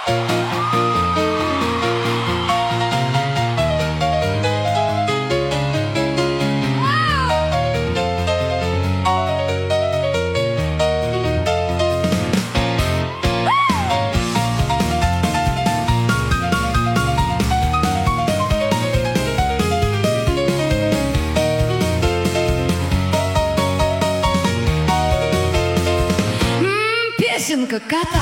Песенка кота.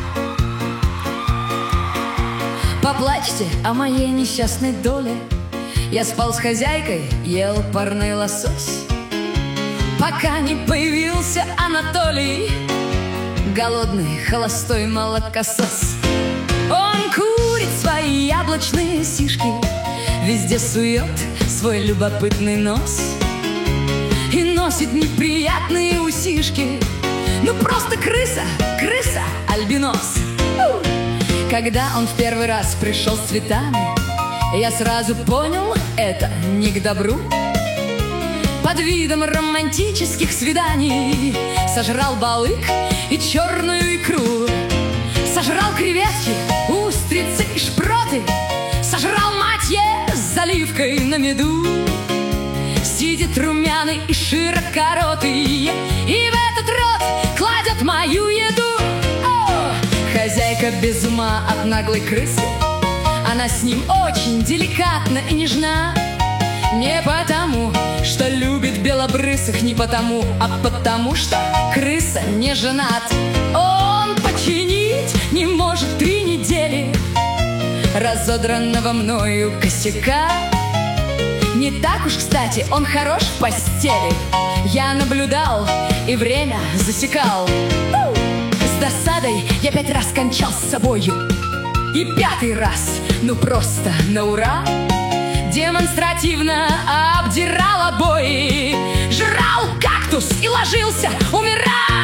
Поплачьте о моей несчастной доле. Я спал с хозяйкой, ел парной лосось, пока не появился Анатолий, голодный, холостой молокосос. Он курит свои яблочные сишки, везде сует свой любопытный нос и носит неприятные усишки. Ну просто крыса, крыса, альбинос. Когда он в первый раз пришел с цветами, я сразу понял, это не к добру. Под видом романтических свиданий сожрал балык и черную икру, сожрал креветки, устрицы и шпроты, сожрал матье с заливкой на меду. Сидит румяный и широкоротый, и в этот рот кладет мою еду. О! Хозяйка без ума от наглой крысы, она с ним очень деликатна и нежна. Не потому, что любит белобрысых, не потому, а потому, что крыса не женат. Он починить не может 3 недели разодранного мною косяка. Не так уж, кстати, он хорош в постели. Я наблюдал и время засекал. С досадой я 5 раз кончал с собою, и 5-й раз, ну просто на ура, демонстративно обдирал обои, жрал кактус и ложился умирать.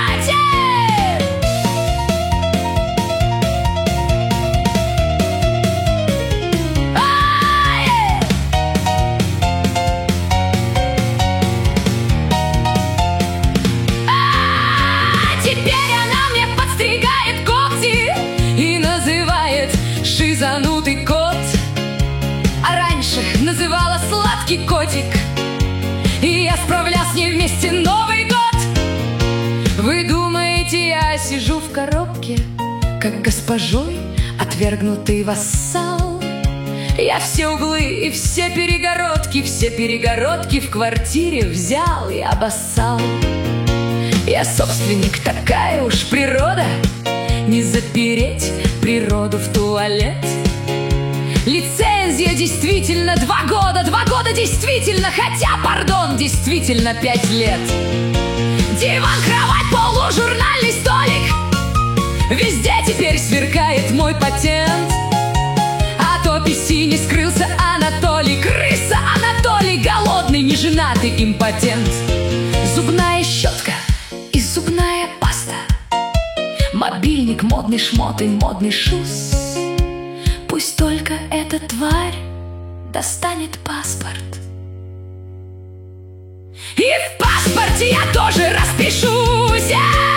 Шизанутый кот, а раньше называла сладкий котик, и я справлял с ней вместе Новый год. Вы думаете, я сижу в коробке, как госпожой отвергнутый вассал? Я все углы и все перегородки в квартире взял и обоссал. Я собственник, такая уж природа, не запереть природу в туалет. Лицензия действительно 2 года, 2 года действительно, хотя, пардон, действительно 5 лет. Диван, кровать, полу, журнальный столик, везде теперь сверкает мой патент. От описи не скрылся Анатолий, крыса Анатолий, голодный, неженатый импотент. Зубная щетка и зубная паста, мобильник, модный шмот и модный шуз. Пусть только эта тварь достанет паспорт, и в паспорте я тоже распишусь.